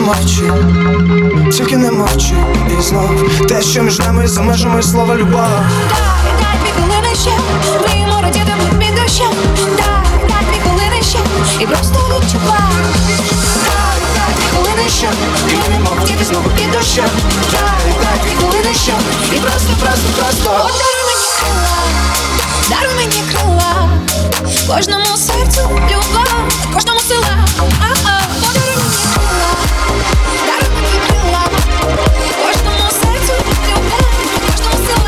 мовчи, тільки не мовчи. І знов те, що між нами за межами слова любов. Дай 2 хвилини ще, мріємо радіти під дощем. Дай 2 хвилини ще, і просто відчувай. Дай 2 хвилини ще, і не мовчити знову під дощем. Дай 2 хвилини ще, і просто Даруй мені крила, кожному серцю любов, кожному сила. Подаруй мені крила, даруй мені крила, кожному серцю любов, кожному сила.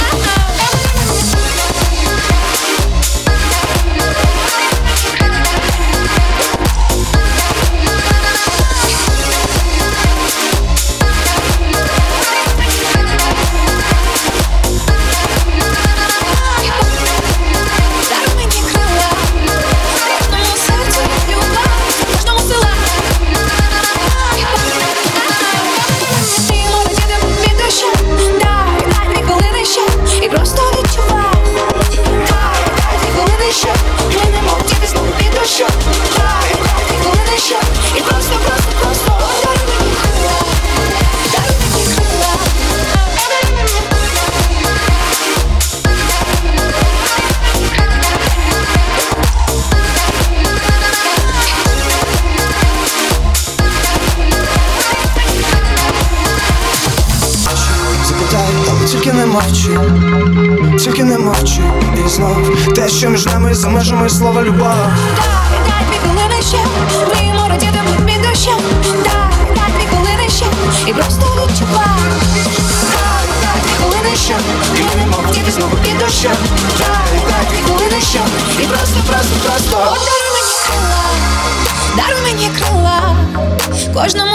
Тільки не мовчи, тільки не мовчи. І знов те, що між нами за межами слова любов. Дай 2 хвилини ще, мріємо радіти під дощем. Дай 2 хвилини ще, і просто відчувай. Дай 2 хвилини ще, і не мовчити знову під дощем. Дай 2 хвилини ще, і просто Даруй мені крила, кожному